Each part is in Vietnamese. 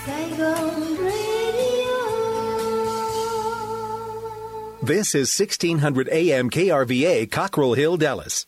Saigon Radio. This is 1600 AM KRVA, Cockrell Hill, Dallas.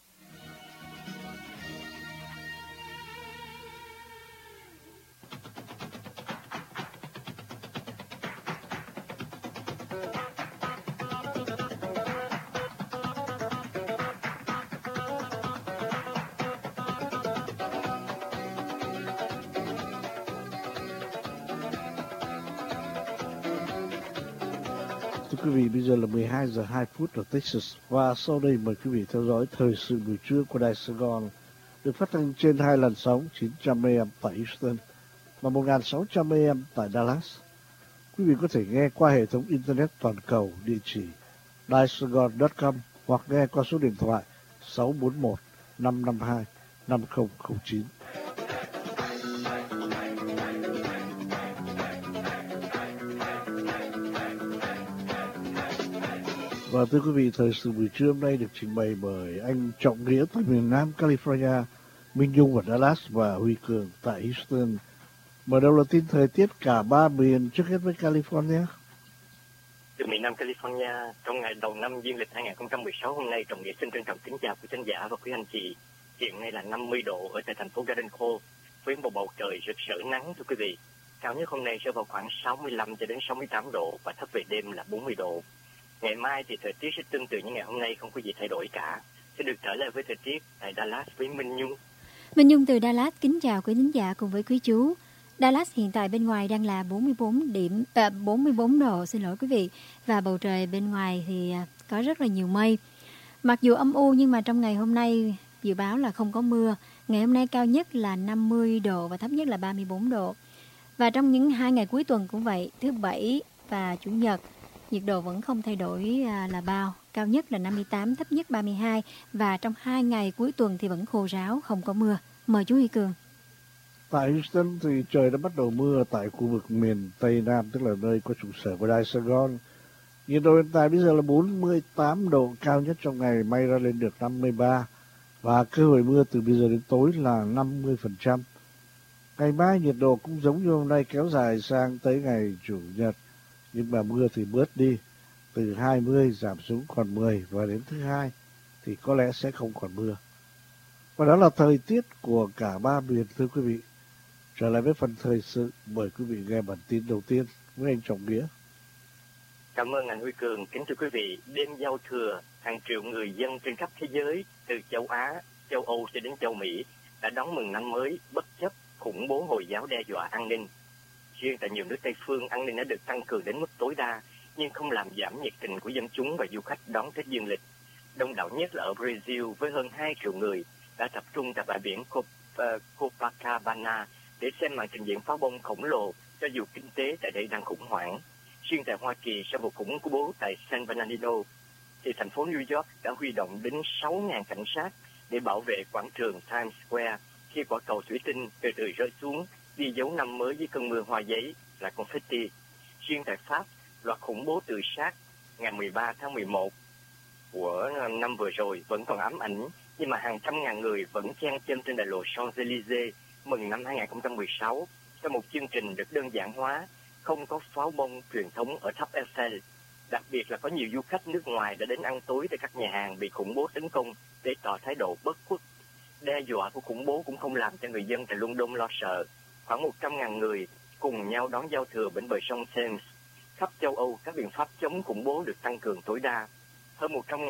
Quý vị, bây giờ là 12 giờ 2 phút ở Texas và sau đây mời quý vị theo dõi thời sự buổi trưa của Đài Sài Gòn được phát thanh trên 2 làn sóng 900 AM tại Houston và 1600 AM tại Dallas. Quý vị có thể nghe qua hệ thống internet toàn cầu địa chỉ daisaigon.com hoặc nghe qua số điện thoại 641 552 5009. Và thưa quý vị, thời sự buổi trưa hôm nay được trình bày bởi anh Trọng Nghĩa tại miền Nam California, Minh Nhung ở Dallas và Huy Cường tại Houston. Mở đầu là tin thời tiết cả ba miền, trước hết với California. Từ miền Nam California, trong ngày đầu năm dương lịch 2016 hôm nay, Trọng Nghĩa xin trân trọng kính chào quý khán giả và quý anh chị. Hiện nay là 50 độ ở tại thành phố Garden Cove với một bầu trời rực rỡ nắng thưa quý vị. Cao nhất hôm nay sẽ vào khoảng 65 cho đến 68 độ và thấp về đêm là 40 độ. Ngày mai thì thời tiết sẽ tương tự như ngày hôm nay, không có gì thay đổi cả. Sẽ được trở lại với thời tiết tại Dallas với Minh Nhung. Minh Nhung từ Dallas kính chào quý thính giả cùng với quý chú. Dallas hiện tại bên ngoài đang là 44 độ, xin lỗi quý vị. Và bầu trời bên ngoài thì có rất là nhiều mây. Mặc dù âm u nhưng mà trong ngày hôm nay dự báo là không có mưa. Ngày hôm nay cao nhất là 50 độ và thấp nhất là 34 độ. Và trong những 2 ngày cuối tuần cũng vậy, thứ Bảy và Chủ nhật, nhiệt độ vẫn không thay đổi là bao. Cao nhất là 58, thấp nhất 32. Và trong 2 ngày cuối tuần thì vẫn khô ráo, không có mưa. Mời chú Huy Cường. Tại Houston thì trời đã bắt đầu mưa tại khu vực miền Tây Nam, tức là nơi có trụ sở của Đài Sài Gòn. Nhiệt độ hiện tại bây giờ là 48 độ, cao nhất trong ngày may ra lên được 53. Và cơ hội mưa từ bây giờ đến tối là 50%. Ngày mai nhiệt độ cũng giống như hôm nay, kéo dài sang tới ngày Chủ nhật. Nhưng mà mưa thì bớt đi, từ 20 giảm xuống còn 10 và đến thứ Hai thì có lẽ sẽ không còn mưa. Và đó là thời tiết của cả ba miền thưa quý vị. Trở lại với phần thời sự, mời quý vị nghe bản tin đầu tiên với anh Trọng Nghĩa. Cảm ơn anh Huy Cường. Kính thưa quý vị, đêm giao thừa, hàng triệu người dân trên khắp thế giới, từ châu Á, châu Âu cho đến châu Mỹ, đã đón mừng năm mới bất chấp khủng bố Hồi giáo đe dọa an ninh. Riêng tại nhiều nước Tây phương, an ninh đã được tăng cường đến mức tối đa, nhưng không làm giảm nhiệt tình của dân chúng và du khách đón Tết dương lịch. Đông đảo nhất là ở Brazil với hơn 2 triệu người đã tập trung tại bãi biển Copacabana để xem màn trình diễn pháo bông khổng lồ cho dù kinh tế tại đây đang khủng hoảng. Riêng tại Hoa Kỳ, sau vụ khủng bố tại San Bernardino, thì thành phố New York đã huy động đến 6.000 cảnh sát để bảo vệ quảng trường Times Square khi quả cầu thủy tinh từ từ rơi xuống, ghi dấu năm mới với cơn mưa hoa giấy là confetti. Riêng tại Pháp, loạt khủng bố tự sát ngày 13 tháng 11 của năm vừa rồi vẫn còn ám ảnh, nhưng mà hàng trăm ngàn người vẫn chen chân trên đại lộ Champs-Élysées mừng năm 2016 trong một chương trình được đơn giản hóa, không có pháo bông truyền thống ở tháp Eiffel. Đặc biệt là có nhiều du khách nước ngoài đã đến ăn tối tại các nhà hàng bị khủng bố tấn công để tỏ thái độ bất khuất. Đe dọa của khủng bố cũng không làm cho người dân tại London lo sợ. Khoảng 100.000 người cùng nhau đón giao thừa bên bờ sông Thames. Khắp châu Âu, các biện pháp chống khủng bố được tăng cường tối đa. Hơn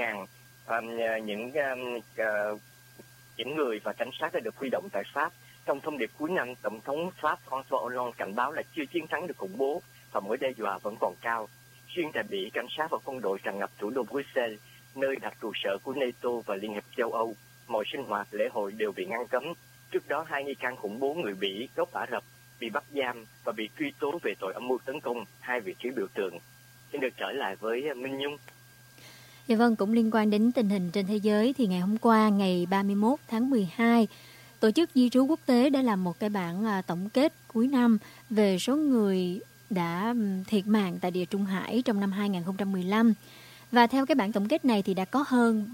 100.000 những người và cảnh sát đã được huy động tại Pháp. Trong thông điệp cuối năm, Tổng thống Pháp François Hollande cảnh báo là chưa chiến thắng được khủng bố và mối đe dọa vẫn còn cao. Riêng tại Bỉ, cảnh sát và quân đội tràn ngập thủ đô Bruxelles, nơi đặt trụ sở của NATO và Liên hiệp châu Âu. Mọi sinh hoạt, lễ hội đều bị ngăn cấm. Trước đó, 2 nghi can khủng bố người Bỉ gốc Ả Rập bị bắt giam và bị truy tố về tội âm mưu tấn công 2 vị trí biểu tượng. Xin được trở lại với Minh Nhung. Dạ vâng, cũng liên quan đến tình hình trên thế giới thì ngày hôm qua, ngày 31 tháng 12, Tổ chức Di trú Quốc tế đã làm một cái bản tổng kết cuối năm về số người đã thiệt mạng tại Địa Trung Hải trong năm 2015. Và theo cái bản tổng kết này thì đã có hơn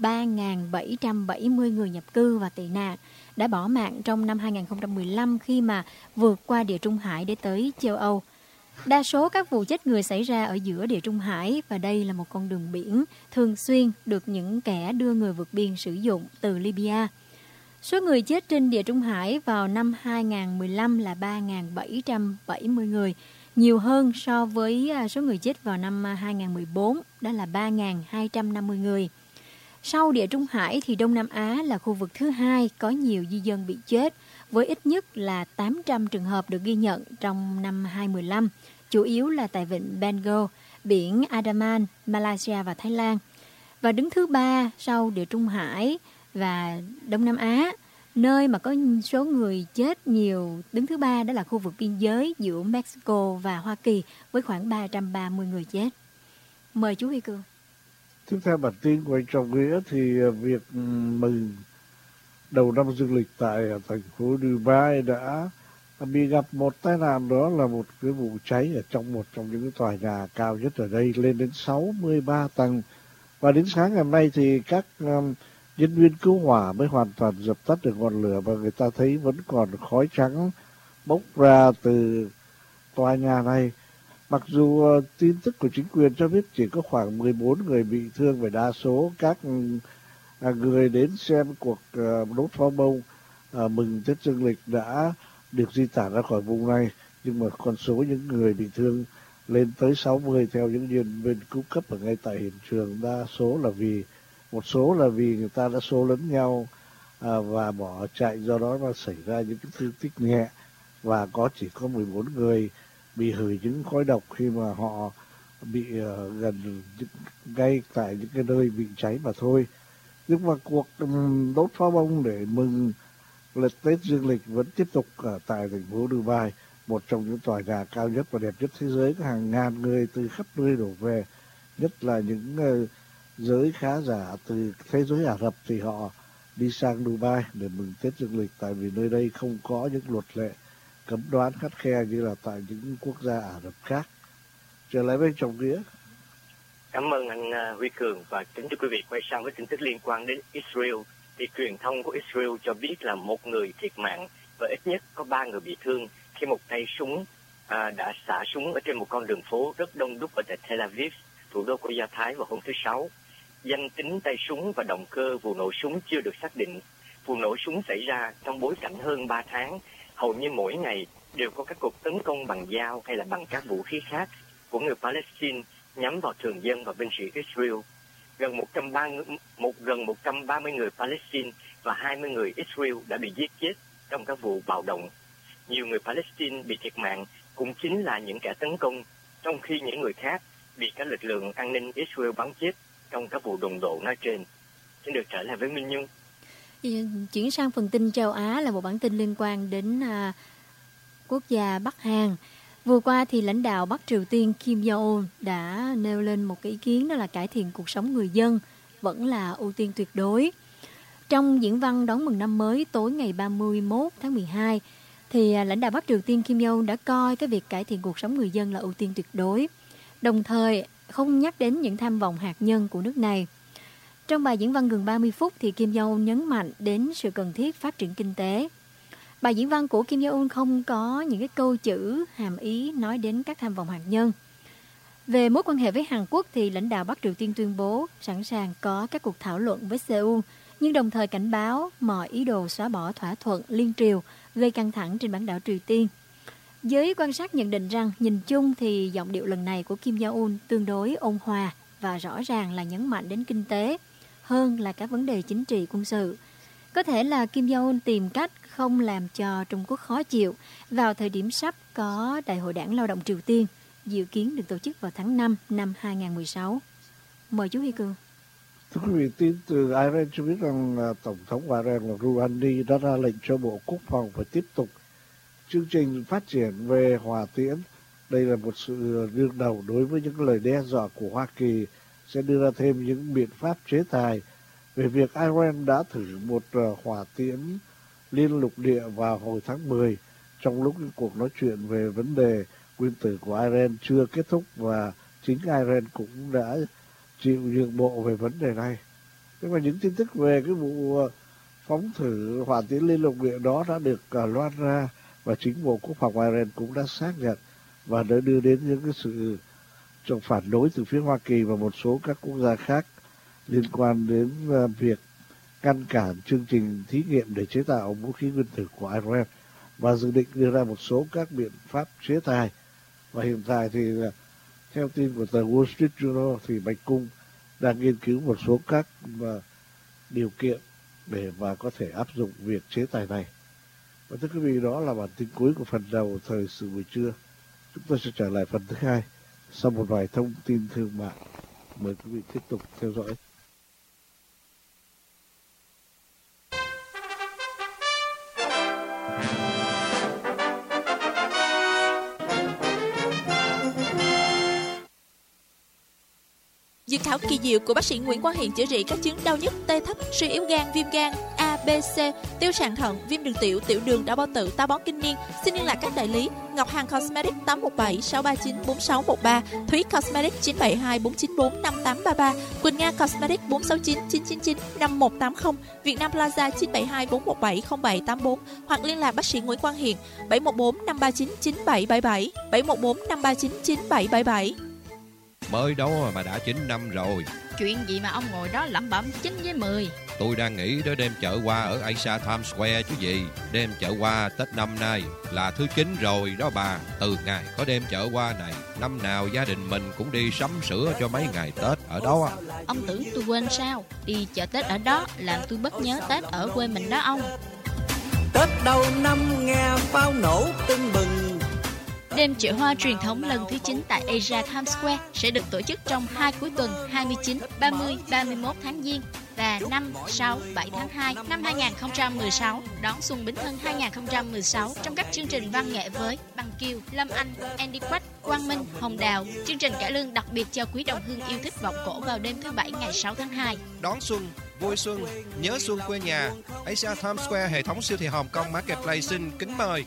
3.770 người nhập cư và tị nạn đã bỏ mạng trong năm 2015 khi mà vượt qua Địa Trung Hải để tới châu Âu. Đa số các vụ chết người xảy ra ở giữa Địa Trung Hải và đây là một con đường biển thường xuyên được những kẻ đưa người vượt biên sử dụng từ Libya. Số người chết trên Địa Trung Hải vào năm 2015 là 3.770 người, nhiều hơn so với số người chết vào năm 2014, đó là 3.250 người. Sau Địa Trung Hải thì Đông Nam Á là khu vực thứ hai có nhiều di dân bị chết, với ít nhất là 800 trường hợp được ghi nhận trong năm 2015, chủ yếu là tại vịnh Bengal, biển Andaman, Malaysia và Thái Lan. Và đứng thứ ba sau Địa Trung Hải và Đông Nam Á, nơi mà có số người chết nhiều, đứng thứ ba đó là khu vực biên giới giữa Mexico và Hoa Kỳ với khoảng 330 người chết. Mời chú Huy Cương. Tiếp theo bản tin của anh Trọng Nghĩa thì việc mừng đầu năm dương lịch tại thành phố Dubai đã bị gặp một tai nạn, đó là một cái vụ cháy ở trong một trong những tòa nhà cao nhất ở đây, lên đến 63 tầng. Và đến sáng ngày hôm nay thì các nhân viên cứu hỏa mới hoàn toàn dập tắt được ngọn lửa và người ta thấy vẫn còn khói trắng bốc ra từ tòa nhà này. Mặc dù tin tức của chính quyền cho biết chỉ có khoảng 14 người bị thương và đa số các người đến xem cuộc đốt pháo bông mừng Tết Dương lịch đã được di tản ra khỏi vùng này, nhưng mà con số những người bị thương lên tới 60 theo những nhân viên cứu cấp ở ngay tại hiện trường. Một số là vì người ta đã xô lấn nhau và bỏ chạy, do đó nó xảy ra những cái thương tích nhẹ và chỉ có 14 người bị hửi những khói độc khi mà họ bị gần ngay tại những cái nơi bị cháy mà thôi. Nhưng mà cuộc đốt pháo bông để mừng Tết Dương lịch vẫn tiếp tục ở tại thành phố Dubai, một trong những tòa nhà cao nhất và đẹp nhất thế giới. Có hàng ngàn người từ khắp nơi đổ về, nhất là những giới khá giả từ thế giới Ả Rập thì họ đi sang Dubai để mừng Tết Dương lịch, tại vì nơi đây không có những luật lệ cấm đoán khắt khe như là tại những quốc gia Ả Rập khác. Trở lại với Trọng Nghĩa. Cảm ơn anh Huy Cường và kính thưa quý vị, quay sang với tin tức liên quan đến Israel. Thì truyền thông của Israel cho biết là một người thiệt mạng và ít nhất có 3 người bị thương khi một tay súng đã xả súng ở trên một con đường phố rất đông đúc ở tại Tel Aviv, thủ đô của Do Thái vào hôm thứ Sáu. Danh tính tay súng và động cơ vụ nổ súng chưa được xác định. Vụ nổ súng xảy ra trong bối cảnh hơn 3 tháng, hầu như mỗi ngày đều có các cuộc tấn công bằng dao hay là bằng các vũ khí khác của người Palestine nhắm vào thường dân và binh sĩ Israel. Gần 130 người Palestine và 20 người Israel đã bị giết chết trong các vụ bạo động. Nhiều người Palestine bị thiệt mạng cũng chính là những kẻ tấn công, trong khi những người khác bị các lực lượng an ninh Israel bắn chết trong các vụ đụng độ nói trên. Xin được trở lại với Minh Nhung. Chuyển sang phần tin châu Á là một bản tin liên quan đến quốc gia Bắc Hàn. Vừa qua thì lãnh đạo Bắc Triều Tiên Kim Jong-un đã nêu lên một cái ý kiến, đó là cải thiện cuộc sống người dân vẫn là ưu tiên tuyệt đối. Trong diễn văn đón mừng năm mới tối ngày 31 tháng 12 thì lãnh đạo Bắc Triều Tiên Kim Jong-un đã coi cái việc cải thiện cuộc sống người dân là ưu tiên tuyệt đối, đồng thời không nhắc đến những tham vọng hạt nhân của nước này. Trong bài diễn văn gần 30 phút thì Kim Jong-un nhấn mạnh đến sự cần thiết phát triển kinh tế. Bài diễn văn của Kim Jong-un không có những cái câu chữ hàm ý nói đến các tham vọng hạt nhân. Về mối quan hệ với Hàn Quốc thì lãnh đạo Bắc Triều Tiên tuyên bố sẵn sàng có các cuộc thảo luận với Seoul, nhưng đồng thời cảnh báo mọi ý đồ xóa bỏ thỏa thuận liên triều gây căng thẳng trên bán đảo Triều Tiên. Giới quan sát nhận định rằng nhìn chung thì giọng điệu lần này của Kim Jong-un tương đối ôn hòa và rõ ràng là nhấn mạnh đến kinh tế hơn là các vấn đề chính trị quân sự. Có thể là Kim Jong-un tìm cách không làm cho Trung Quốc khó chịu vào thời điểm sắp có Đại hội Đảng Lao động Triều Tiên, dự kiến được tổ chức vào tháng 5 năm 2016. Mời chú Huy Cương. Thưa quý vị, tin từ Iran cho biết rằng Tổng thống của Iran là Rouhani đã ra lệnh cho Bộ Quốc phòng phải tiếp tục chương trình phát triển về hỏa tiễn. Đây là một sự đương đầu đối với những lời đe dọa của Hoa Kỳ sẽ đưa ra thêm những biện pháp chế tài về việc Iran đã thử một hỏa tiễn liên lục địa vào hồi tháng 10 trong lúc cuộc nói chuyện về vấn đề nguyên tử của Iran chưa kết thúc, và chính Iran cũng đã chịu nhượng bộ về vấn đề này. Nhưng mà những tin tức về cái vụ phóng thử hỏa tiễn liên lục địa đó đã được loan ra, và chính Bộ Quốc phòng Iran cũng đã xác nhận và đã đưa đến những cái sự phản đối từ phía Hoa Kỳ và một số các quốc gia khác liên quan đến việc ngăn cản chương trình thí nghiệm để chế tạo vũ khí nguyên tử của Iran, và dự định đưa ra một số các biện pháp chế tài. Và hiện tại thì theo tin của tờ Wall Street Journal thì Bạch Cung đang nghiên cứu một số các điều kiện để mà có thể áp dụng việc chế tài này. Và thưa quý vị, đó là bản tin cuối của phần đầu thời sự buổi trưa. Chúng tôi sẽ trở lại phần thứ hai sau một vài thông tin thương mại. Mời quý vị tiếp tục theo dõi. Dự thảo kỳ diệu của bác sĩ Nguyễn Quang Hiền chữa trị các chứng đau nhức, tê thấp, suy yếu gan, viêm gan A, B, C, tiêu sàn thận, viêm đường tiểu, tiểu đường, đau bao tử, táo bón kinh niên. Xin liên lạc các đại lý: Ngọc Hằng Cosmetics 817 639 4613, Thúy Cosmetics 972 494 5833, Quỳnh Nga Cosmetics 469 999 5180, Vietnam Plaza 972 417 0784, hoặc liên lạc bác sĩ Nguyễn Quang Hiền 714 539 9777, 714 539 9777. Mới đâu mà đã 9 năm rồi. Chuyện gì mà ông ngồi đó lẩm bẩm 9 với 10? Tôi đang nghĩ tới đêm chợ hoa ở Asia Times Square chứ gì. Đêm chợ hoa Tết năm nay là thứ 9 rồi đó bà. Từ ngày có đêm chợ hoa này, năm nào gia đình mình cũng đi sắm sửa cho mấy ngày Tết ở đó. Ông tưởng tôi quên sao? Đi chợ Tết ở đó làm tôi bất nhớ Tết ở quê mình đó ông. Tết đầu năm nghe pháo nổ tưng bừng. Đêm chợ hoa truyền thống lần thứ 9 tại Asia Times Square sẽ được tổ chức trong 2 cuối tuần 29, 30, 31 tháng Giêng và 5, 6, 7 tháng 2 năm 2016, đón Xuân Bính Thân 2016 trong các chương trình văn nghệ với Bằng Kiều, Lâm Anh, Andy Quách, Quang Minh, Hồng Đào. Chương trình cải lương đặc biệt cho quý đồng hương yêu thích vọng cổ vào đêm thứ Bảy ngày 6 tháng 2. Đón xuân, vui xuân, nhớ xuân quê nhà. Asia Times Square, hệ thống siêu thị Hồng Kông Marketplace xin kính mời.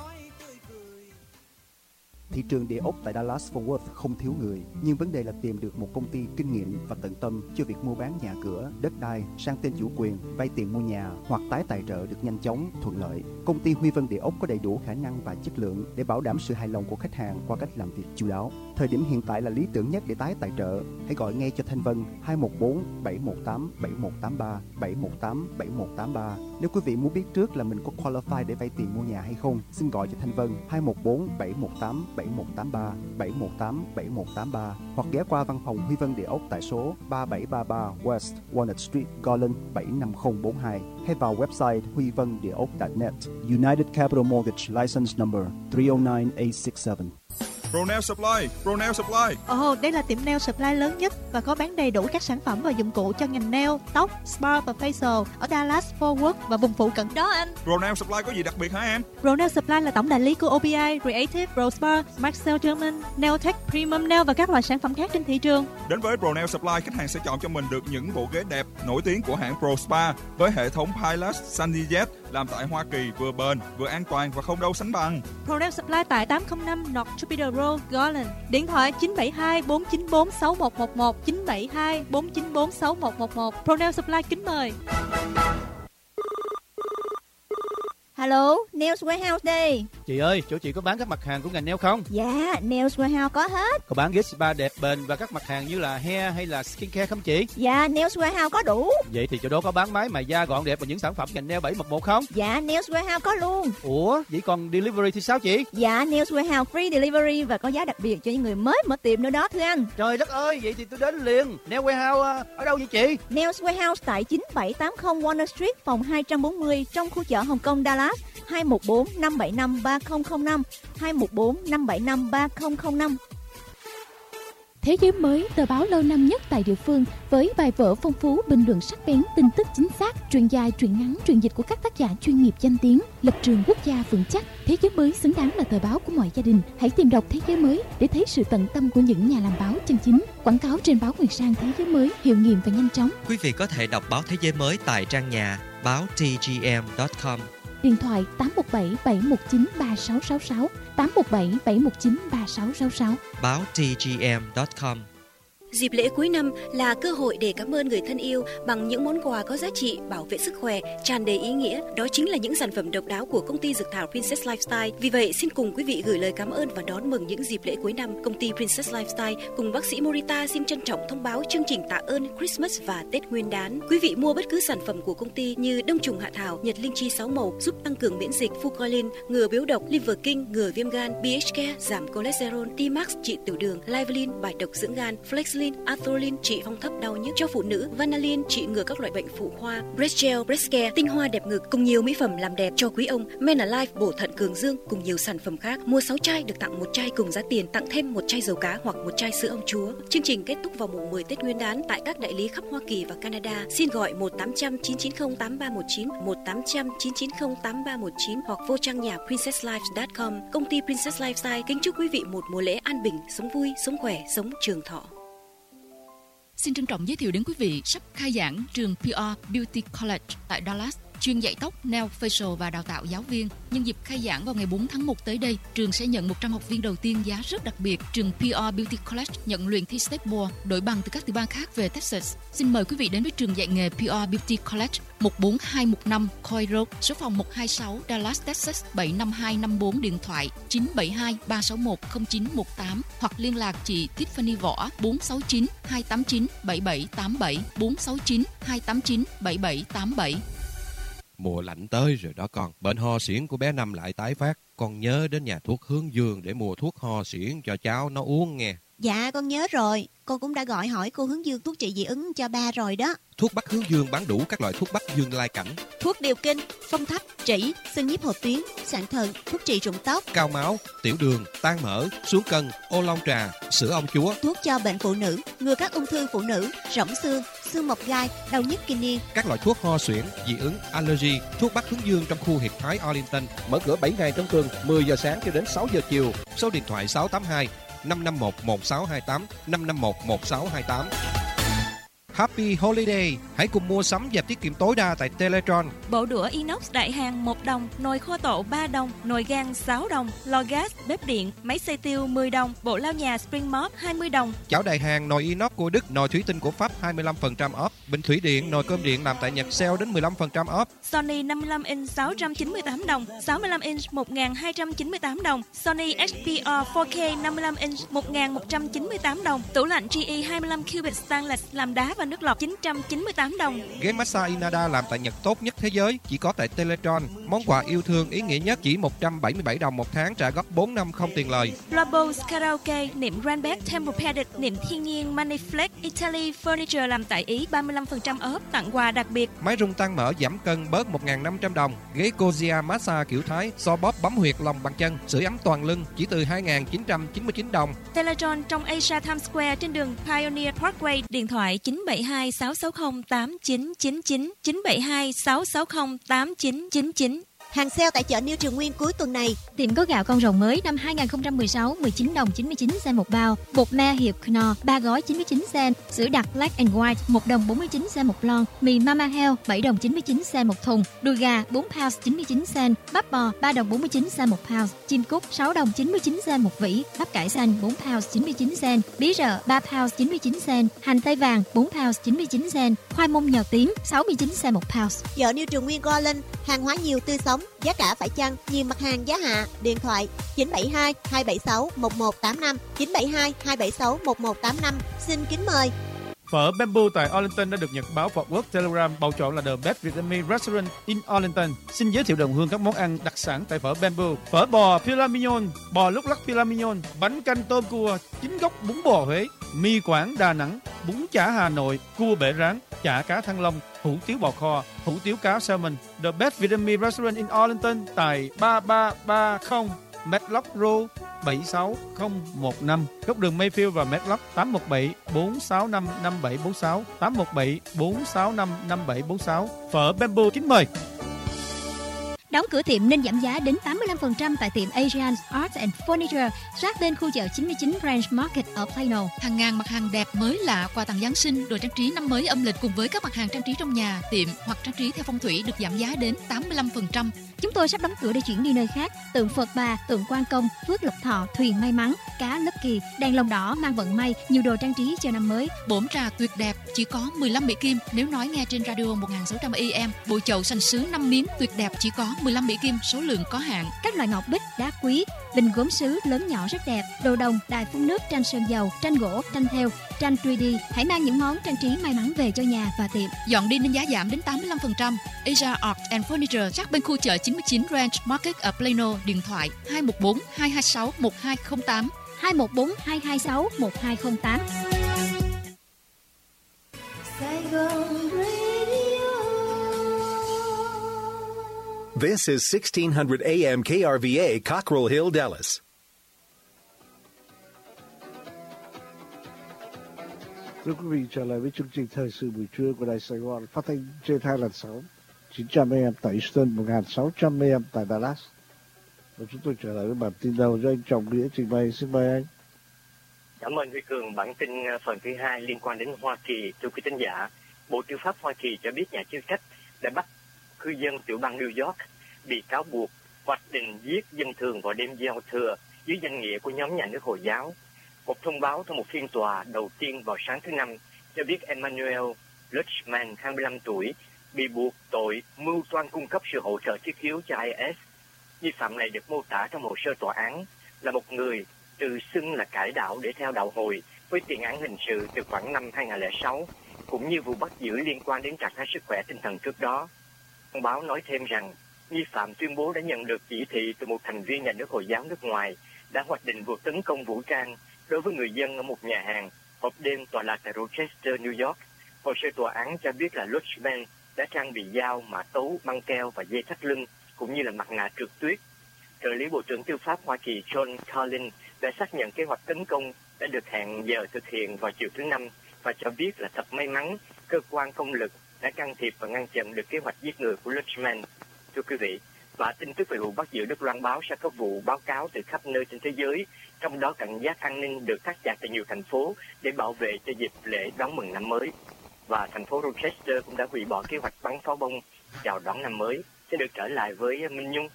Thị trường địa ốc tại Dallas Fort Worth không thiếu người, nhưng vấn đề là tìm được một công ty kinh nghiệm và tận tâm cho việc mua bán nhà cửa, đất đai, sang tên chủ quyền, vay tiền mua nhà hoặc tái tài trợ được nhanh chóng, thuận lợi. Công ty Huy Vân Địa ốc có đầy đủ khả năng và chất lượng để bảo đảm sự hài lòng của khách hàng qua cách làm việc chu đáo. Thời điểm hiện tại là lý tưởng nhất để tái tài trợ. Hãy gọi ngay cho Thanh Vân 214 718 7183 718 7183. Nếu quý vị muốn biết trước là mình có qualify để vay tiền mua nhà hay không, xin gọi cho Thanh Vân 214 718 7183 718 7183 hoặc ghé qua văn phòng Huy Vân Địa ốc tại số 3733 West Walnut Street, Garland 75042 hay vào website huivândeok.net. United Capital Mortgage License Number 309867. Pro Nail Supply. Ồ, đây là tiệm nail supply lớn nhất và có bán đầy đủ các sản phẩm và dụng cụ cho ngành nail, tóc, spa và facial ở Dallas, Fort Worth và vùng phụ cận đó anh. Pro Nail Supply có gì đặc biệt hả em? Pro Nail Supply là tổng đại lý của OBI, Creative, Pro Spa, Marcel German, Nailtech, Premium Nail và các loại sản phẩm khác trên thị trường. Đến với Pro Nail Supply, khách hàng sẽ chọn cho mình được những bộ ghế đẹp nổi tiếng của hãng Pro Spa với hệ thống Pilot SandiJet làm tại Hoa Kỳ, vừa bền, vừa an toàn và không đâu sánh bằng. Pro Nail Supply tại 805 North Jupiter Road, Garland. Điện thoại 972 494 6111 972 494 6111. Pro Nail Supply kính mời. Hello, Nails Warehouse đây. Chị ơi, chỗ chị có bán các mặt hàng của ngành nail không? Dạ, Nails Warehouse có hết. Có bán ghế spa đẹp bền và các mặt hàng như là hair hay là skincare không chị? Dạ, Nails Warehouse có đủ. Vậy thì chỗ đó có bán máy mài da gọn đẹp và những sản phẩm ngành nail 711 không? Dạ, Nails Warehouse có luôn. Ủa, vậy còn delivery thì sao chị? Dạ, Nails Warehouse free delivery và có giá đặc biệt cho những người mới mở tiệm nữa đó thưa anh. Trời đất ơi, vậy thì tôi đến liền. Nail Warehouse ở đâu vậy chị? Nails Warehouse tại 9780 Warner Street, phòng 240 trong khu chợ Hồng Kông, Dallas. 214 575 3005 214 575 3005. Thế giới mới, tờ báo lâu năm nhất tại địa phương với bài vở phong phú, bình luận sắc bén, tin tức chính xác, truyện dài, truyện ngắn, truyện dịch của các tác giả chuyên nghiệp danh tiếng, lập trường quốc gia vững chắc. Thế giới mới xứng đáng là tờ báo của mọi gia đình. Hãy tìm đọc Thế giới mới để thấy sự tận tâm của những nhà làm báo chân chính. Quảng cáo trên báo Nguyệt Sang Thế giới mới, hiệu nghiệm và nhanh chóng. Quý vị có thể đọc báo Thế giới mới tại trang nhà báo tgm.com. Điện thoại 817 719 3666, 817 719 3666. Báo tgm.com. Dịp lễ cuối năm là cơ hội để cảm ơn người thân yêu bằng những món quà có giá trị, bảo vệ sức khỏe, tràn đầy ý nghĩa. Đó chính là những sản phẩm độc đáo của công ty dược thảo Princess Lifestyle. Vì vậy, xin cùng quý vị gửi lời cảm ơn và đón mừng những dịp lễ cuối năm. Công ty Princess Lifestyle cùng bác sĩ Morita xin trân trọng thông báo chương trình tạ ơn Christmas và Tết Nguyên đán. Quý vị mua bất cứ sản phẩm của công ty như đông trùng hạ thảo, nhật linh chi 6 màu giúp tăng cường miễn dịch, Fucoilin ngừa biếu độc, Liver King ngừa viêm gan, BH Care giảm cholesterol, T-Max trị tiểu đường, Livelin bài độc dưỡng gan, Flexlin, Atholin trị phong thấp đau nhức cho phụ nữ, Vanalin trị ngừa các loại bệnh phụ khoa, Breast Gel, Breast Care tinh hoa đẹp ngực cùng nhiều mỹ phẩm làm đẹp cho quý ông, Men Alive bổ thận cường dương cùng nhiều sản phẩm khác. Mua 6 chai được tặng 1 chai cùng giá tiền, tặng thêm 1 chai dầu cá hoặc 1 chai sữa ông chúa. Chương trình kết thúc vào mùng 10 Tết Nguyên đán tại các đại lý khắp Hoa Kỳ và Canada. Xin gọi 1-800-990-8319, 1-800-990-8319 hoặc vô trang nhà princesslife.com. Công ty Princess Lifestyle kính chúc quý vị một mùa lễ an bình, sống vui, sống khỏe, sống trường thọ. Xin trân trọng giới thiệu đến quý vị sắp khai giảng trường PR Beauty College tại Dallas, chuyên dạy tóc, nail, facial và đào tạo giáo viên. Nhân dịp khai giảng vào ngày 4 tháng 1 tới đây, trường sẽ nhận 100 học viên đầu tiên giá rất đặc biệt. Trường PR Beauty College nhận luyện thi Step 4, đổi bằng từ các tiểu bang khác về Texas. Xin mời quý vị đến với trường dạy nghề PR Beauty College, 14215 Coy Road, số phòng 126, Dallas, Texas 75254, điện thoại 972 361 0918 hoặc liên lạc chị Tiffany Võ 469 289 7787 469 289 7787. Mùa lạnh tới rồi đó con. Bệnh ho suyễn của bé Năm lại tái phát. Con nhớ đến nhà thuốc Hướng Dương để mua thuốc ho suyễn cho cháu nó uống nghe. Dạ con nhớ rồi. Con cũng đã gọi hỏi cô Hướng Dương thuốc trị dị ứng cho ba rồi đó. Thuốc Bắc Hướng Dương bán đủ các loại thuốc Bắc Dương Lai Cảnh, thuốc điều kinh, phong thấp, trĩ, xương nhiếp hột tuyến, sạn thận, thuốc trị rụng tóc, cao máu, tiểu đường, tan mỡ, xuống cân, ô long trà, sữa ông chúa, thuốc cho bệnh phụ nữ, ngừa các ung thư phụ nữ, rỗng xương, xương mọc gai, đau nhức kinh niên, các loại thuốc ho suyễn, dị ứng, allergy. Thuốc Bắc Hướng Dương trong khu Hiệp Thái Arlington mở cửa 7 ngày trong tuần, 10 giờ sáng cho đến 6 giờ chiều. Số điện thoại 682 551 1628 551 1628. Happy Holiday, hãy cùng mua sắm và tiết kiệm tối đa tại Teletron. Bộ đũa inox đại hàng 1 đồng, nồi khô tộ 3 đồng, nồi gang 6 đồng, lò gas, bếp điện, máy xay tiêu 10 đồng, bộ lau nhà Spring Mop 20 đồng. Chảo đại hàng nồi inox của Đức, nồi thủy tinh của Pháp 25% off. Bình thủy điện, nồi cơm điện làm tại Nhật sale đến 15% off. Sony 55 inch 698 đồng, 65 inch 1298 đồng, Sony HPR 4K 55 inch 1198 đồng, tủ lạnh GE 25 cubic stainless làm đá và nước lọc 998 đồng. Ghế massage Inada làm tại Nhật tốt nhất thế giới, chỉ có tại Teletron. Món quà yêu thương ý nghĩa nhất chỉ 177 đồng một tháng, trả góp 4 năm không tiền lời. Lobos Karaoke, niệm Ranback Tempur-Pedic, niệm thiên nhiên Maniflex Italy Furniture làm tại Ý 35% off, tặng quà đặc biệt. Máy rung tăng mỡ giảm cân bớt 1.500 đồng. Ghế Kozia massage kiểu Thái, xoa bóp bấm huyệt lòng bàn chân, sưởi ấm toàn lưng chỉ từ 2.999 đồng. Teletron trong Asia Times Square trên đường Pioneer Parkway, điện thoại 972 660 8999 972 660 8999. Hàng sale tại chợ New Trường Nguyên cuối tuần này. Tiệm có gạo con rồng mới năm 2016 19 đồng 99 cent một bao, bột me Hiệp Knorr 3 gói 99 cent, sữa đặc Black and White 1 đồng 49 cent một lon, mì Mama Health 7 đồng 99 cent một thùng, đùi gà 4 pounds 99 cent, bắp bò 3 đồng 49 cent một pound, chim cút 6 đồng 99 cent một vỉ, bắp cải xanh 4 pounds 99 cent, bí rợ 3 pounds 99 cent, hành tây vàng 4 pounds 99 cent, khoai môn nhò tím 69 cent một pound. Chợ New Trường Nguyên Garland, hàng hóa nhiều tươi sống, giá cả phải chăng, nhiều mặt hàng giá hạ. Điện thoại 972 276 1185 972 276 1185. Xin kính mời. Phở Bamboo tại Arlington đã được Nhật báo Fort Worth Telegram bầu chọn là The Best Vietnamese Restaurant in Arlington. Xin giới thiệu đồng hương các món ăn đặc sản tại phở Bamboo: phở bò filet mignon, bò lúc lắc filet mignon, bánh canh tôm cua, chính gốc bún bò Huế, mì Quảng Đà Nẵng, bún chả Hà Nội, cua bể rán, chả cá Thăng Long, hủ tiếu bò kho, hủ tiếu cá salmon. The Best Vietnamese Restaurant in Arlington tại 3330 Medlock Road 76015, góc đường Mayfield và Medlock. 817 465 5746 817 465 5746. Phở Bamboo kính mời. Đóng cửa tiệm nên giảm giá đến 85% tại tiệm Asian Art and Furniture sát bên khu chợ 99 Branch Market ở Plano. Hàng ngàn mặt hàng đẹp mới lạ, quà tặng Giáng sinh, đồ trang trí năm mới âm lịch cùng với các mặt hàng trang trí trong nhà, tiệm hoặc trang trí theo phong thủy được giảm giá đến 85%. Chúng tôi sắp đóng cửa để chuyển đi nơi khác. Tượng Phật Bà, tượng Quan Công, Phước Lộc Thọ, thuyền may mắn, cá Lucky, đèn lồng đỏ mang vận may, nhiều đồ trang trí cho năm mới. Bổn trà tuyệt đẹp chỉ có 15 Mỹ Kim nếu nói nghe trên radio 1600 AM. Bộ chậu sành sứ 5 miếng tuyệt đẹp chỉ có 15 Mỹ Kim, số lượng có hạn. Các loại ngọc bích, đá quý, bình gốm sứ lớn nhỏ rất đẹp, đồ đồng, đài phun nước, tranh sơn dầu, tranh gỗ, tranh thêu, tranh 3D. Hãy mang những món trang trí may mắn về cho nhà và tiệm. Dọn đi nên giá giảm đến 85%. Asia Art and Furniture chắc bên khu chợ 99 Ranch Market ở Plano. Điện thoại 214 226 1208 214 226 1208. This is 1600 AM KRVA, Cockrell Hill, Dallas. Thưa quý vị, trở lại với chương trình thời sự buổi trưa của Đài Sài Gòn, phát thanh trên 2 làn sóng 900 AM tại Houston, 1600 AM tại Dallas. Và chúng tôi trở lại với bản tin đầu do anh Trọng Nghĩa trình bày. Xin mời anh. Cảm ơn Huy Cường. Bản tin phần thứ 2 liên quan đến Hoa Kỳ. Thưa quý thính giả, Bộ Tư pháp Hoa Kỳ cho biết nhà chức trách đã bắt cư dân tiểu bang New York bị cáo buộc hoạch định giết dân thường vào đêm giao thừa dưới danh nghĩa của nhóm nhà nước Hồi giáo. Một thông báo trong một phiên tòa đầu tiên vào sáng thứ Năm cho biết Emmanuel Lutschman, 25 tuổi, bị buộc tội mưu toan cung cấp sự hỗ trợ thiết yếu cho IS. Nghi phạm này được mô tả trong hồ sơ tòa án là một người tự xưng là cải đạo để theo đạo Hồi với tiền án hình sự từ khoảng năm 2006, cũng như vụ bắt giữ liên quan đến trạng thái sức khỏe tinh thần trước đó. Thông báo nói thêm rằng nghi phạm tuyên bố đã nhận được chỉ thị từ một thành viên nhà nước Hồi giáo nước ngoài đã hoạch định vụ tấn công vũ trang đối với người dân ở một nhà hàng hộp đêm tọa lạc tại Rochester, New York. Hồ sơ tòa án cho biết là Lutschman đã trang bị dao, mã tấu, băng keo và dây thắt lưng, cũng như là mặt nạ trượt tuyết. Trợ lý Bộ trưởng Tư pháp Hoa Kỳ John Collins đã xác nhận kế hoạch tấn công đã được hẹn giờ thực hiện vào chiều thứ Năm và cho biết là thật may mắn cơ quan công lực đã can thiệp và ngăn chặn được kế hoạch giết người của Lutschman. Thưa quý vị, và tin tức về vụ bắt giữ được loan báo sau các vụ báo cáo từ khắp nơi trên thế giới, trong đó cảnh giác an ninh được thắt chặt tại nhiều thành phố để bảo vệ cho dịp lễ đón mừng năm mới. Và thành phố Rochester cũng đã hủy bỏ kế hoạch bắn pháo bông chào đón năm mới. Sẽ được trở lại với Minh Nhung.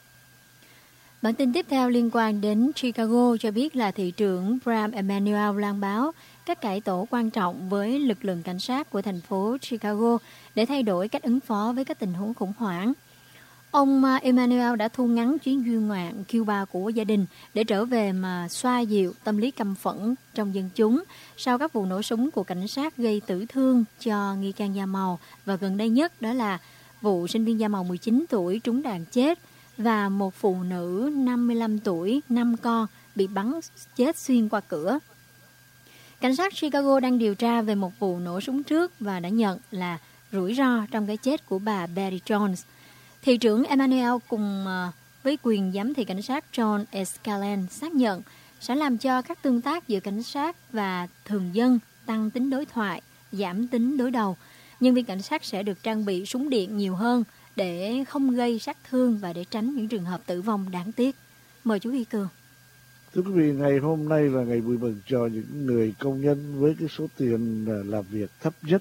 Bản tin tiếp theo liên quan đến Chicago cho biết là thị trưởng Rahm Emanuel loan báo các cải tổ quan trọng với lực lượng cảnh sát của thành phố Chicago để thay đổi cách ứng phó với các tình huống khủng hoảng. Ông Emanuel đã thu ngắn chuyến du ngoạn Cuba của gia đình để trở về mà xoa dịu tâm lý căm phẫn trong dân chúng sau các vụ nổ súng của cảnh sát gây tử thương cho nghi can da màu, và gần đây nhất đó là vụ sinh viên da màu 19 tuổi trúng đạn chết và một phụ nữ 55 tuổi, 5 con bị bắn chết xuyên qua cửa. Cảnh sát Chicago đang điều tra về một vụ nổ súng trước và đã nhận là rủi ro trong cái chết của bà Betty Jones. Thị trưởng Emanuel cùng với quyền giám thị cảnh sát John Escalante xác nhận sẽ làm cho các tương tác giữa cảnh sát và thường dân tăng tính đối thoại, giảm tính đối đầu. Nhân viên cảnh sát sẽ được trang bị súng điện nhiều hơn để không gây sát thương và để tránh những trường hợp tử vong đáng tiếc. Mời chú Huy Cường. Thưa quý vị, ngày hôm nay là ngày vui mừng cho những người công nhân với cái số tiền làm việc thấp nhất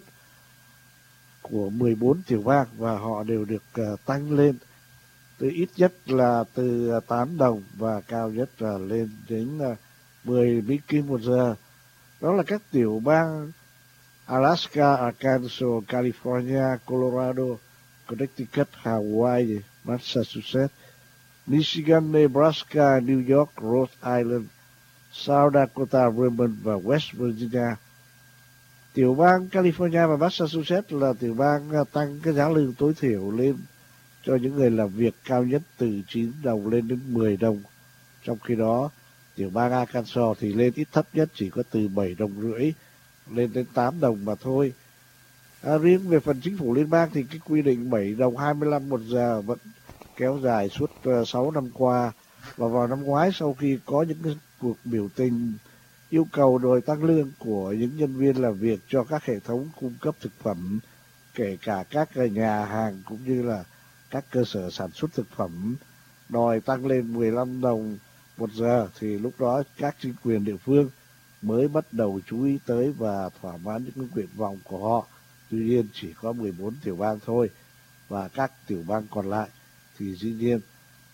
của 14 tiểu bang, và họ đều được tăng lên từ ít nhất là từ 8 đồng và cao nhất là lên đến 10 Mỹ Kim một giờ. Đó là các tiểu bang Alaska, Arkansas, California, Colorado, Connecticut, Hawaii, Massachusetts, Michigan, Nebraska, New York, Rhode Island, South Dakota, Vermont và West Virginia. Tiểu bang California và Massachusetts là tiểu bang tăng cái giá lương tối thiểu lên cho những người làm việc cao nhất từ 9 đồng lên đến 10 đồng. Trong khi đó, tiểu bang Arkansas thì lên ít thấp nhất chỉ có từ 7 đồng rưỡi lên đến 8 đồng mà thôi. Riêng về phần chính phủ liên bang thì cái quy định 7 đồng 25 một giờ vẫn kéo dài suốt 6 năm qua. Và vào năm ngoái, sau khi có những cái cuộc biểu tình yêu cầu đòi tăng lương của những nhân viên làm việc cho các hệ thống cung cấp thực phẩm, kể cả các nhà hàng cũng như là các cơ sở sản xuất thực phẩm, đòi tăng lên 15 đồng một giờ, thì lúc đó các chính quyền địa phương mới bắt đầu chú ý tới và thỏa mãn những nguyện vọng của họ. Tuy nhiên chỉ có 14 tiểu bang thôi, và các tiểu bang còn lại thì dĩ nhiên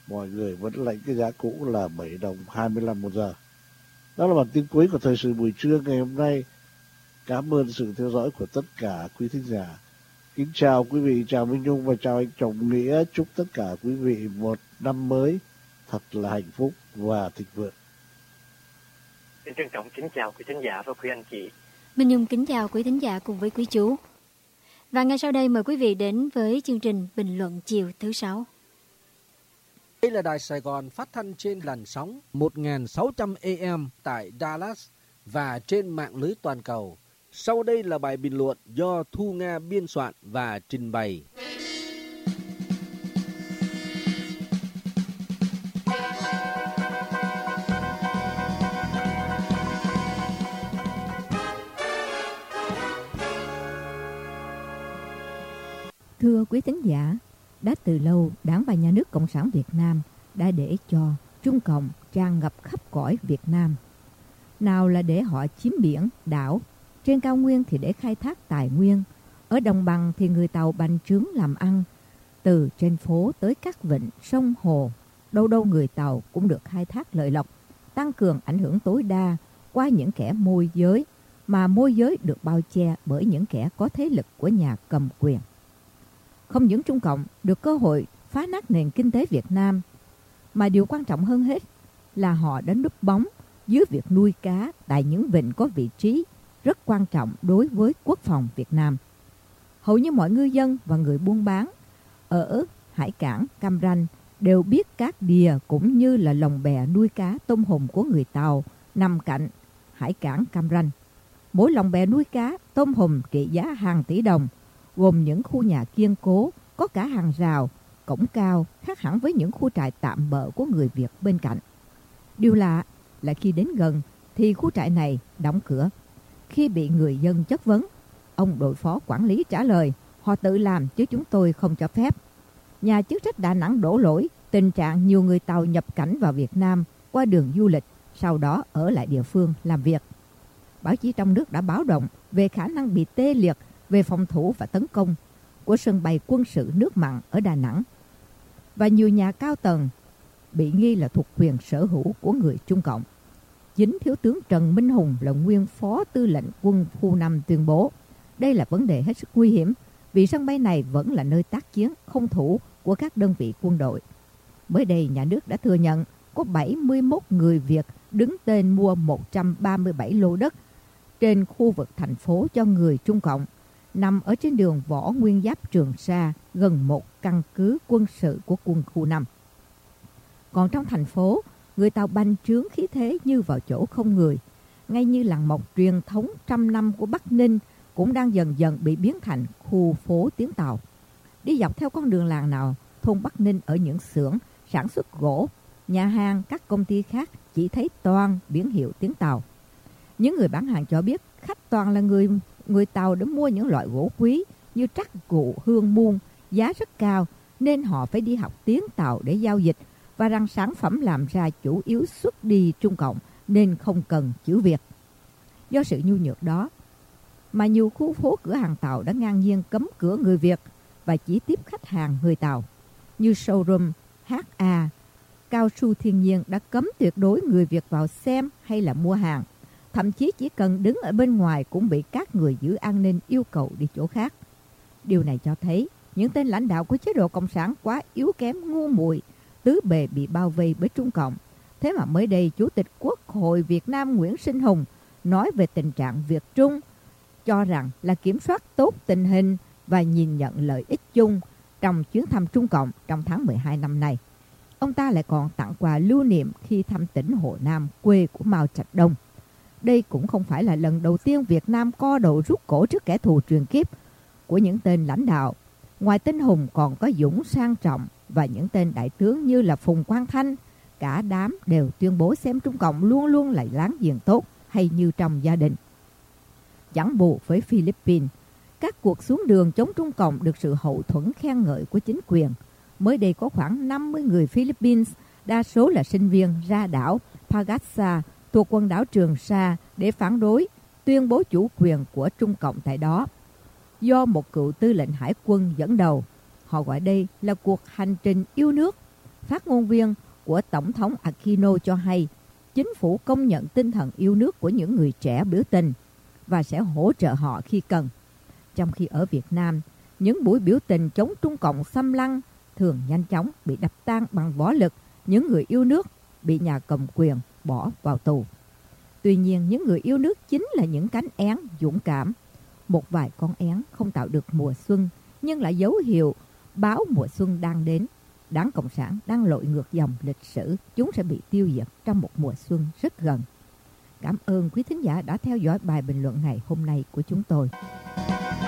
mọi người vẫn lãnh cái giá cũ là 7 đồng 25 một giờ. Đó là bản tin cuối của thời sự buổi trưa ngày hôm nay. Cảm ơn sự theo dõi của tất cả quý thính giả. Kính chào quý vị, chào Minh Nhung và chào anh Trọng Nghĩa. Chúc tất cả quý vị một năm mới thật là hạnh phúc và thịnh vượng. Xin trân trọng kính chào quý thính giả và quý anh chị. Minh Nhung kính chào quý thính giả cùng với quý chú. Và ngay sau đây mời quý vị đến với chương trình bình luận chiều thứ 6. Đây là Đài Sài Gòn phát thanh trên làn sóng 1600 AM tại Dallas và trên mạng lưới toàn cầu. Sau đây là bài bình luận do Thu Nga biên soạn và trình bày. Thưa quý thính giả, đã từ lâu Đảng và Nhà nước Cộng sản Việt Nam đã để cho Trung Cộng tràn ngập khắp cõi Việt Nam. Nào là để họ chiếm biển, đảo, trên cao nguyên thì để khai thác tài nguyên, ở đồng bằng thì người Tàu bành trướng làm ăn, từ trên phố tới các vịnh, sông, hồ, đâu đâu người Tàu cũng được khai thác lợi lộc, tăng cường ảnh hưởng tối đa qua những kẻ môi giới, mà môi giới được bao che bởi những kẻ có thế lực của nhà cầm quyền. Không những Trung Cộng được cơ hội phá nát nền kinh tế Việt Nam, mà điều quan trọng hơn hết là họ đã núp bóng dưới việc nuôi cá tại những vịnh có vị trí rất quan trọng đối với quốc phòng Việt Nam. Hầu như mọi ngư dân và người buôn bán ở hải cảng Cam Ranh đều biết các đìa cũng như là lồng bè nuôi cá tôm hùm của người Tàu nằm cạnh hải cảng Cam Ranh. Mỗi lồng bè nuôi cá tôm hùm trị giá hàng tỷ đồng, gồm những khu nhà kiên cố, có cả hàng rào, cổng cao, khác hẳn với những khu trại tạm bợ của người Việt bên cạnh. Điều lạ là khi đến gần thì khu trại này đóng cửa. Khi bị người dân chất vấn, ông đội phó quản lý trả lời, họ tự làm chứ chúng tôi không cho phép. Nhà chức trách Đà Nẵng đổ lỗi tình trạng nhiều người Tàu nhập cảnh vào Việt Nam qua đường du lịch, sau đó ở lại địa phương làm việc. Báo chí trong nước đã báo động về khả năng bị tê liệt về phòng thủ và tấn công của sân bay quân sự nước mặn ở Đà Nẵng. Và nhiều nhà cao tầng bị nghi là thuộc quyền sở hữu của người Trung Cộng. Chính Thiếu tướng Trần Minh Hùng là nguyên Phó Tư lệnh Quân khu 5 tuyên bố đây là vấn đề hết sức nguy hiểm vì sân bay này vẫn là nơi tác chiến không thủ của các đơn vị quân đội. Mới đây, nhà nước đã thừa nhận có 71 người Việt đứng tên mua 137 lô đất trên khu vực thành phố cho người Trung Cộng, nằm ở trên đường Võ Nguyên Giáp Trường Sa, gần một căn cứ quân sự của quân khu 5. Còn trong thành phố, người Tàu bành trướng khí thế như vào chỗ không người. Ngay như làng mộc truyền thống trăm năm của Bắc Ninh cũng đang dần dần bị biến thành khu phố tiếng Tàu. Đi dọc theo con đường làng nào, thôn Bắc Ninh ở những xưởng sản xuất gỗ, nhà hàng, các công ty khác chỉ thấy toàn biển hiệu tiếng Tàu. Những người bán hàng cho biết khách toàn là người Tàu đã mua những loại gỗ quý như trắc gụ, hương muôn, giá rất cao nên họ phải đi học tiếng Tàu để giao dịch, và rằng sản phẩm làm ra chủ yếu xuất đi Trung Cộng nên không cần chữ Việt. Do sự nhu nhược đó mà nhiều khu phố cửa hàng Tàu đã ngang nhiên cấm cửa người Việt và chỉ tiếp khách hàng người Tàu, như showroom HA, Cao su Thiên Nhiên đã cấm tuyệt đối người Việt vào xem hay là mua hàng. Thậm chí chỉ cần đứng ở bên ngoài cũng bị các người giữ an ninh yêu cầu đi chỗ khác. Điều này cho thấy những tên lãnh đạo của chế độ Cộng sản quá yếu kém, ngu muội, tứ bề bị bao vây bởi Trung Cộng. Thế mà mới đây, Chủ tịch Quốc hội Việt Nam Nguyễn Sinh Hùng nói về tình trạng Việt Trung, cho rằng là kiểm soát tốt tình hình và nhìn nhận lợi ích chung trong chuyến thăm Trung Cộng trong tháng 12 năm nay. Ông ta lại còn tặng quà lưu niệm khi thăm tỉnh Hồ Nam, quê của Mao Trạch Đông. Đây cũng không phải là lần đầu tiên Việt Nam co đầu rút cổ trước kẻ thù truyền kiếp của những tên lãnh đạo. Ngoài tên Hùng còn có Dũng, Sang Trọng và những tên đại tướng như là Phùng Quang Thanh. Cả đám đều tuyên bố xem Trung Cộng luôn luôn là láng giềng tốt hay như trong gia đình. Chẳng bù với Philippines, các cuộc xuống đường chống Trung Cộng được sự hậu thuẫn khen ngợi của chính quyền. Mới đây có khoảng 50 người Philippines, đa số là sinh viên, ra đảo Pagasa thuộc quần đảo Trường Sa để phản đối tuyên bố chủ quyền của Trung Cộng tại đó. Do một cựu tư lệnh hải quân dẫn đầu, họ gọi đây là cuộc hành trình yêu nước. phát ngôn viên của Tổng thống Aquino cho hay chính phủ công nhận tinh thần yêu nước của những người trẻ biểu tình và sẽ hỗ trợ họ khi cần. Trong khi ở Việt Nam, những buổi biểu tình chống Trung Cộng xâm lăng thường nhanh chóng bị đập tan bằng võ lực, những người yêu nước bị nhà cầm quyền bỏ vào tù. Tuy nhiên, những người yêu nước chính là những cánh én dũng cảm. Một vài con én không tạo được mùa xuân, nhưng là dấu hiệu báo mùa xuân đang đến. Đảng Cộng sản đang lội ngược dòng lịch sử, chúng sẽ bị tiêu diệt trong một mùa xuân rất gần. Cảm ơn quý thính giả đã theo dõi bài bình luận ngày hôm nay của chúng tôi.